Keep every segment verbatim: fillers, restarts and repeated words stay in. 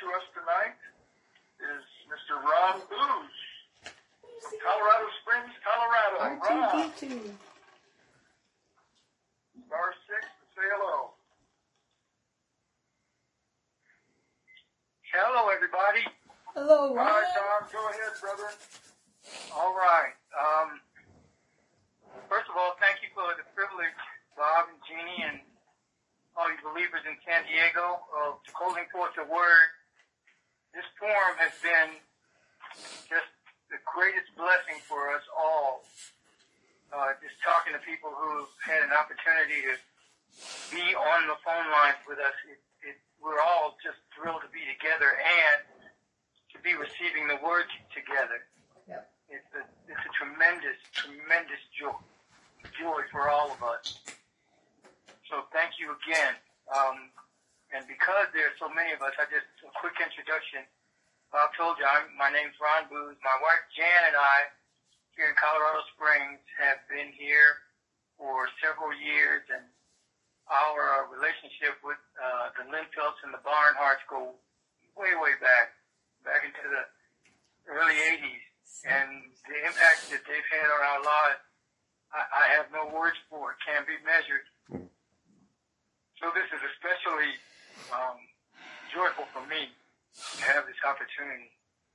to us tonight is Mister Ron Booz from Colorado Springs, Colorado. R two D two. Star six, say hello. Hello, everybody. Hello, Ron. All right, Don, go ahead, brother. All right. Um, first of all, thank you for the privilege, Bob and Jeannie, and all you believers in San Diego, of holding forth the word. This forum has been just the greatest blessing for us all. Uh, just talking to people who had an opportunity to be on the phone lines with us. It, it, we're all just thrilled to be together and to be receiving the word together. Yep. It's a, it's a tremendous, tremendous joy, joy for all of us. So thank you again. Um, and because there are so many of us, I just, a quick introduction. Bob told you, I'm, my name's Ron Booz. My wife Jan and I here in Colorado Springs have been here for several years, and our uh, relationship with uh, the Linfelds and the Barnharts go way, way back, back into the early eighties. And the impact that they've had on our lives, I, I have no words for it, can't be measured. So this is especially um, joyful for me to have this opportunity.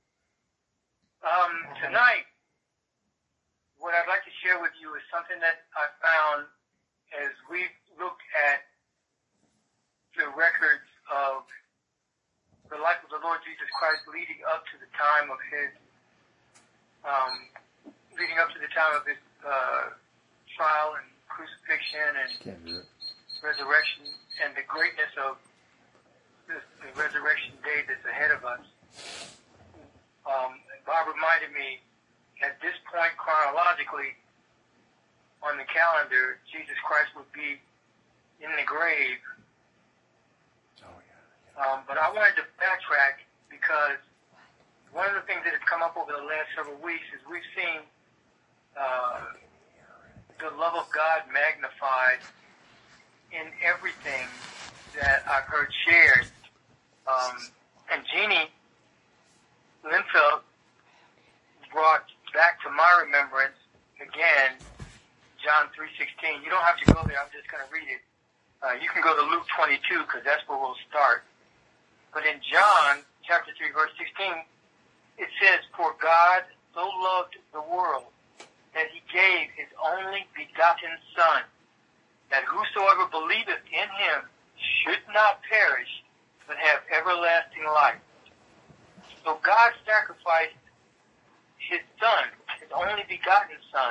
Um, tonight, what I'd like to share with you is something that I found as we look at the records of the life of the Lord Jesus Christ leading up to the time of his, um, leading up to the time of his uh, trial and crucifixion and resurrection, and the greatness of this, the resurrection day that's ahead of us. Um, Bob reminded me, at this point chronologically on the calendar, Jesus Christ would be in the grave. Oh, yeah, yeah. Um, but I wanted to backtrack because one of the things that has come up over the last several weeks is we've seen uh, the love of God magnified in everything that I've heard shared. Um, and Jeannie Linfeld brought back to my remembrance, again, John three sixteen. You don't have to go there. I'm just going to read it. Uh, you can go to Luke twenty-two because that's where we'll start. But in John chapter three, verse sixteen, it says, "For God so loved the world that he gave his only begotten Son, that whosoever believeth in him should not perish, but have everlasting life." So God sacrificed his Son, his only begotten Son.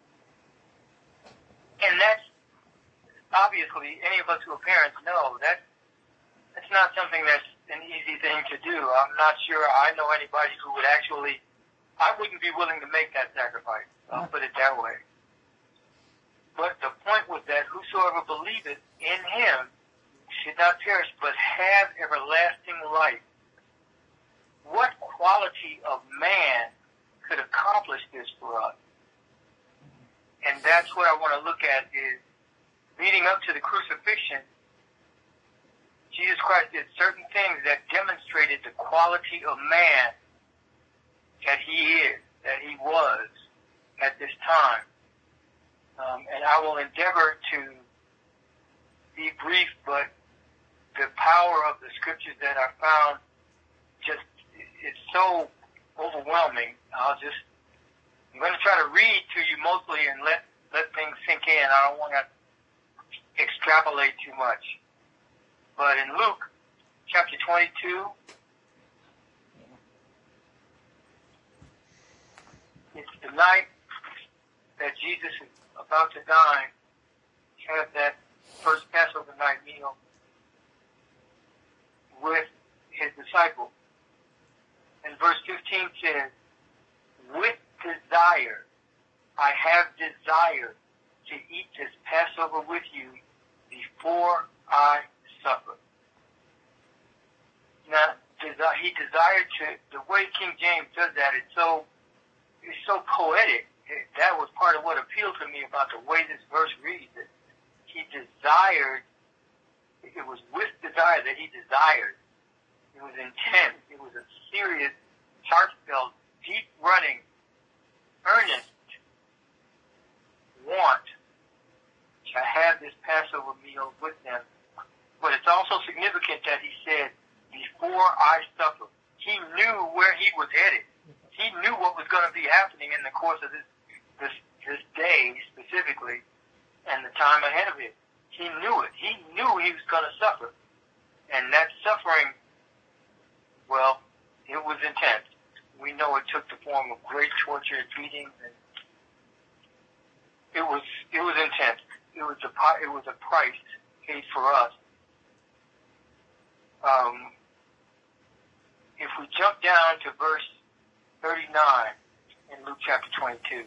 And that's, obviously, any of us who are parents know that that's not something that's an easy thing to do. I'm not sure I know anybody who would actually, I wouldn't be willing to make that sacrifice. I'll put it that way. But the point was that whosoever believeth in him should not perish, but have everlasting life. What quality of man could accomplish this for us? And that's what I want to look at is, leading up to the crucifixion, Jesus Christ did certain things that demonstrated the quality of man that he is, that he was at this time. Um, and I will endeavor to be brief, but the power of the scriptures that I found just, it's so overwhelming. I'll just, I'm going to try to read to you mostly and let, let things sink in. I don't want to extrapolate too much. But in Luke chapter twenty-two, it's the night that Jesus is about to die, have that first Passover night meal with his disciples. And verse fifteen says, "With desire, I have desired to eat this Passover with you before I suffer." Now, he desired to, the way King James does that, it's so, it's so poetic. It, that was part of what appealed to me about the way this verse reads. It, he desired, it was with desire that he desired. It was intense. It was a serious, heartfelt, deep-running, earnest want to have this Passover meal with them. But it's also significant that he said, before I suffer. He knew where he was headed. He knew what was going to be happening in the course of this, this, this day specifically and the time ahead of it. He knew it. He knew he was going to suffer. And that suffering, well, it was intense. We know it took the form of great torture and beatings, and it was it was intense. It was a it was a price paid for us. Um, if we jump down to verse thirty-nine in Luke chapter twenty-two,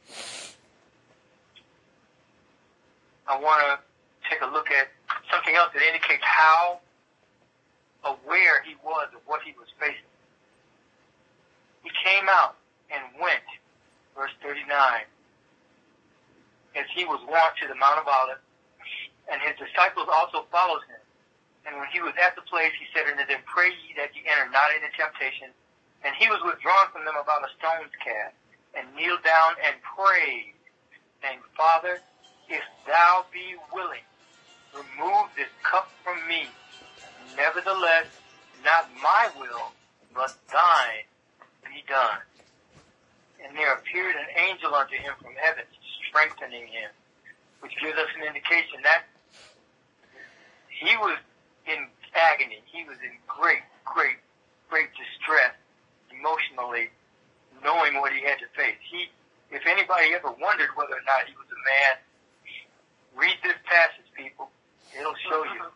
I want to take a look at something else that indicates how aware he was of what he was facing. He came out and went, verse thirty-nine, as he was wont to the Mount of Olives, and his disciples also followed him. And when he was at the place, he said unto them, Pray ye that ye enter not into temptation. And he was withdrawn from them about a stone's cast, and kneeled down and prayed, saying, Father, if thou be willing, remove this cup from me. Nevertheless, not my will, but thine be done. And there appeared an angel unto him from heaven, strengthening him, which gives us an indication that he was in agony. He was in great, great, great distress emotionally, knowing what he had to face. He, if anybody ever wondered whether or not he was a man, read this passage, people. It'll show you.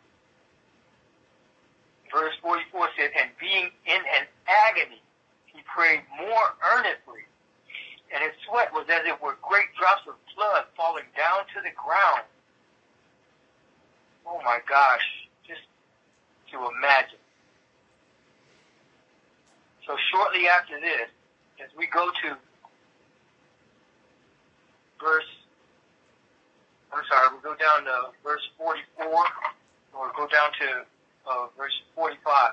Verse forty-four said, and being in an agony, he prayed more earnestly, and his sweat was as it were great drops of blood falling down to the ground. Oh my gosh, just to imagine. So shortly after this, as we go to verse, I'm sorry, we'll go down to verse forty-four, or go down to uh, verse forty-five.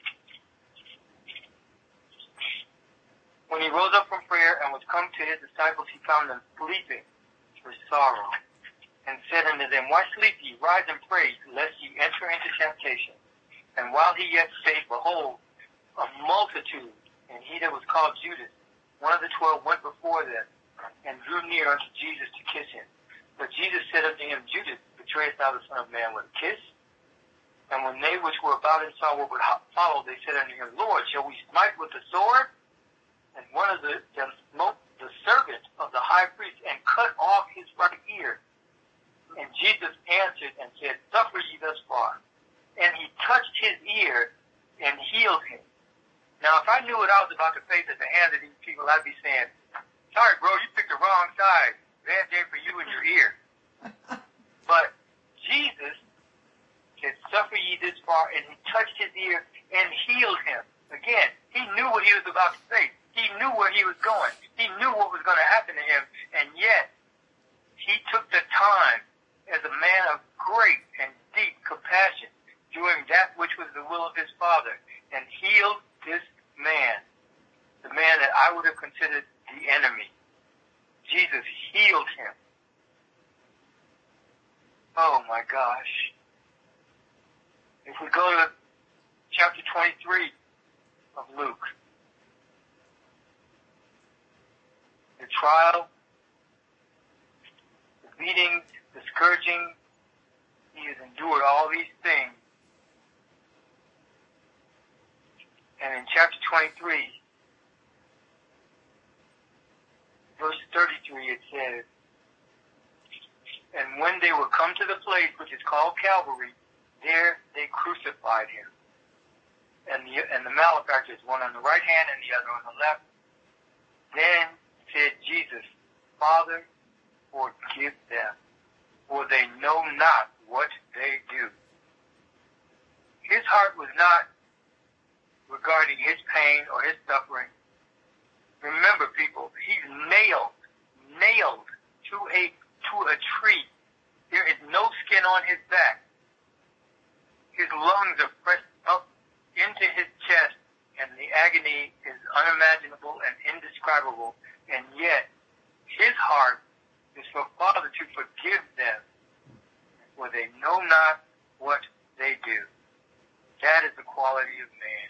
When he rose up from prayer and was come to his disciples, he found them sleeping for sorrow, and said unto them, Why sleep ye? Rise and pray, lest ye enter into temptation. And while he yet spake, behold, a multitude, and he that was called Judas, one of the twelve, went before them, and drew near unto Jesus to kiss him. But Jesus said unto him, Judas, betrayest thou the Son of Man with a kiss? And when they which were about him saw what would follow, they said unto him, Lord, shall we smite with the sword? And one of the, them smote the servant of the high priest, and cut off his right ear. And Jesus answered and said, Suffer ye thus far. And he touched his ear and healed him. Now, if I knew what I was about to face at the hands of these people, I'd be saying, sorry, bro, you picked the wrong side. Bad day for you and your ear. But Jesus said, Suffer ye this far, and he touched his ear and healed him. Again, he knew what he was about to face. He knew where he was going. He knew what was going to happen to him, and yet he took the time as a man of great and deep compassion, doing that which was the will of his Father, and healed this man, the man that I would have considered the enemy. Jesus healed him. Oh my gosh. If we go to chapter twenty-three of Luke, the trial, the beatings, the scourging, he has endured all these things. And in chapter twenty-three, verse thirty-three, it says, And when they were come to the place which is called Calvary, there they crucified him. And the, and the malefactors, one on the right hand and the other on the left. Then said Jesus, Father, forgive them, for they know not what they do. His heart was not regarding his pain or his suffering. Remember, people, he's nailed, nailed to a to a tree. There is no skin on his back. His lungs are pressed up into his indescribable, and yet his heart is for Father to forgive them, for they know not what they do. That is the quality of man.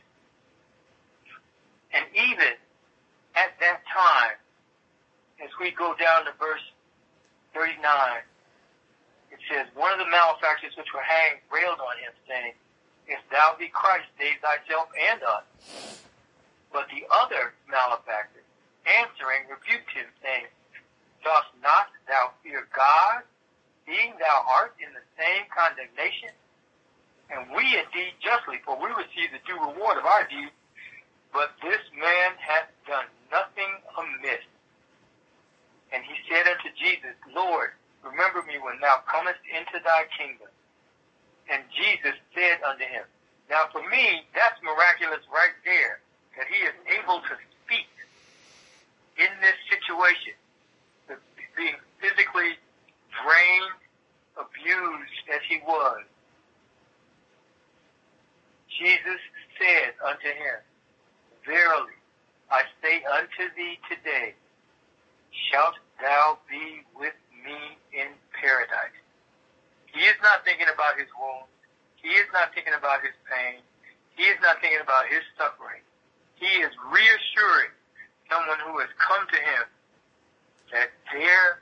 And even at that time, as we go down to verse thirty-nine, it says, one of the malefactors which were hanged railed on him, saying, if thou be Christ, save thyself and us. But the other malefactor, answering, rebuked him, saying, dost not thou fear God, being thou art in the same condemnation? And we indeed justly, for we receive the due reward of our deeds, but this man hath done nothing amiss. And he said unto Jesus, Lord, remember me when thou comest into thy kingdom. And Jesus said unto him, now for me, that's miraculous right there, that he is able to speak in this situation, being physically drained, abused as he was. Jesus said unto him, verily, I say unto thee today, shalt thou be with me in paradise. He is not thinking about his wounds. He is not thinking about his pain. He is not thinking about his suffering. He is reassuring someone who has come to him that their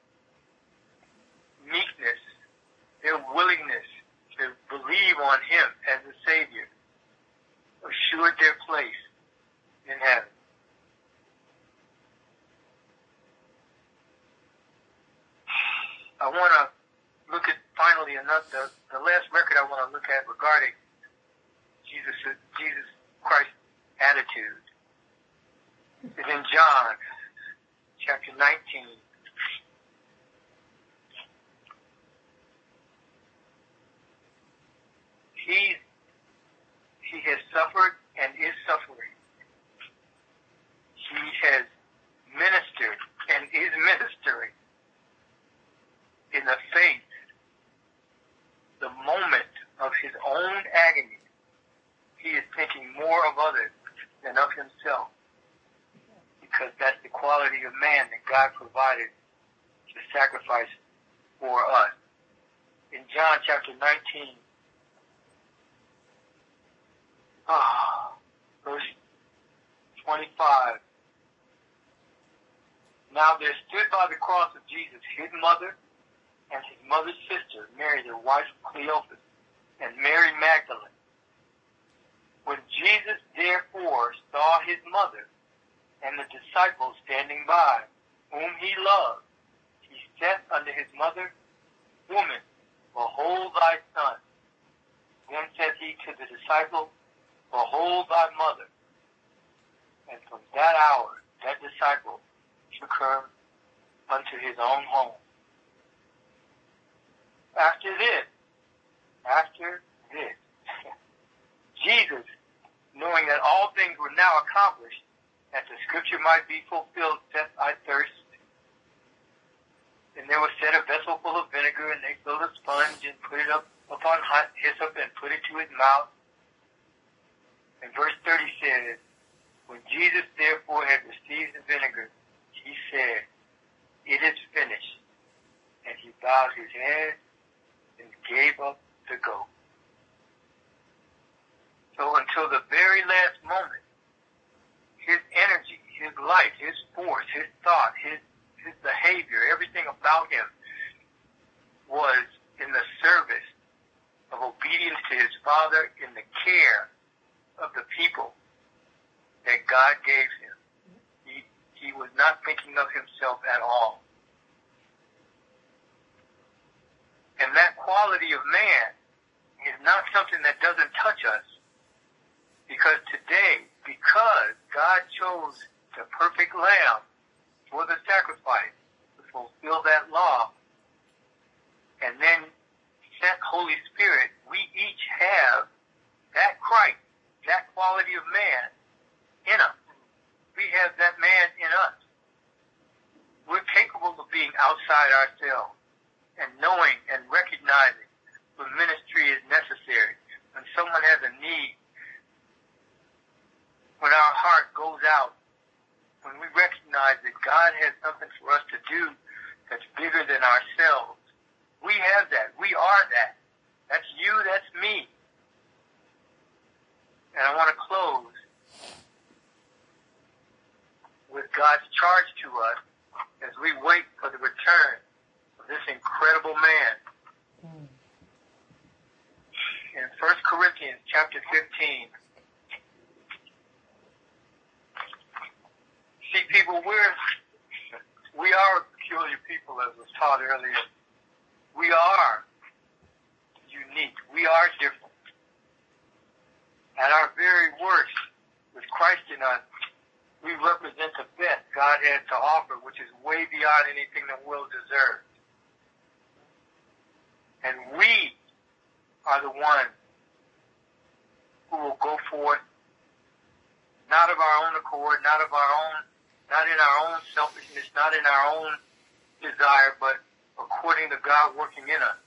meekness, their willingness to believe on him as a Savior assured their place in heaven. I want to look at finally another, the, the last record I want to look at regarding Jesus, Jesus Christ's attitude is in John chapter nineteen. He, he has suffered and is suffering. He has ministered and is ministering in the face, the moment of his own agony. He is thinking more of others than of himself, because that's the quality of man that God provided to sacrifice for us. In John chapter nineteen, ah, verse twenty-five, now there stood by the cross of Jesus his mother and his mother's sister, Mary, the wife of Cleophas, and Mary Magdalene. When Jesus therefore saw his mother and the disciples standing by, whom he loved, he said unto his mother, Woman, behold thy son. Then said he to the disciple, Behold thy mother. And from that hour, that disciple took her unto his own home. After this, after this, Jesus, knowing that all things were now accomplished, that the scripture might be fulfilled, said, I thirst. And there was set a vessel full of vinegar, and they filled a sponge and put it up upon hyssop and put it to his mouth. And verse thirty says, when Jesus therefore had received the vinegar, he said, It is finished. And he bowed his head and gave up the ghost. So until the very last moment, his energy, his life, his force, his thought, his, his behavior, everything about him was in the service of obedience to his Father, in the care of the people that God gave him. He, he was not thinking of himself at all. And that quality of man is not something that doesn't touch us. Because today, because God chose the perfect lamb for the sacrifice to fulfill that law, and then sent Holy Spirit, we each have that Christ, that quality of man in us. We have that man in us. We're capable of being outside ourselves and knowing and recognizing when ministry is necessary, when someone has a need, when our heart goes out, when we recognize that God has something for us to do that's bigger than ourselves, we have that. We are that. That's you, that's me. And I want to close with God's charge to us as we wait for the return of this incredible man. Mm. In First Corinthians chapter fifteen, see, people, we're, we are a peculiar people, as was taught earlier. We are unique. We are different. At our very worst, with Christ in us, we represent the best God has to offer, which is way beyond anything the world deserves. And we are the ones who will go forth, not of our own accord, not of our own Not in our own selfishness, not in our own desire, but according to God working in us.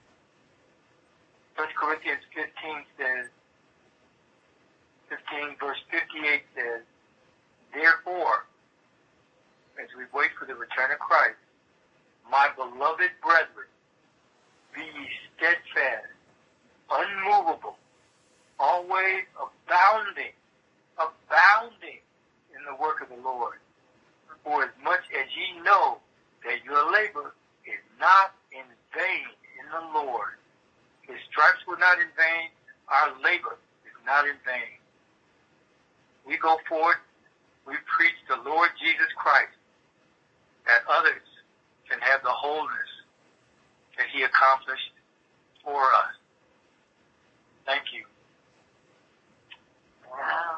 First Corinthians fifteen says, fifteen verse fifty-eight says, therefore, as we wait for the return of Christ, my beloved brethren, be ye steadfast, unmovable, always abounding, abounding in the work of the Lord. For as much as ye know that your labor is not in vain in the Lord. His stripes were not in vain. Our labor is not in vain. We go forward. We preach the Lord Jesus Christ, that others can have the wholeness that he accomplished for us. Thank you.